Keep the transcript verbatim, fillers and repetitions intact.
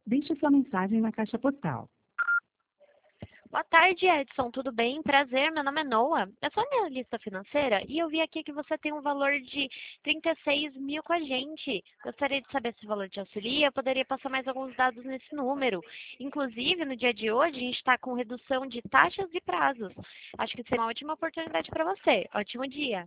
Deixe sua mensagem na caixa postal. Boa tarde, Edson. Tudo bem? Prazer, meu nome é Noah. Eu sou analista financeira e eu vi aqui que você tem um valor de trinta e seis mil com a gente. Gostaria de saber se o valor te auxilia. Eu poderia passar mais alguns dados nesse número. Inclusive, no dia de hoje, a gente está com redução de taxas e prazos. Acho que seria uma ótima oportunidade para você. Ótimo dia!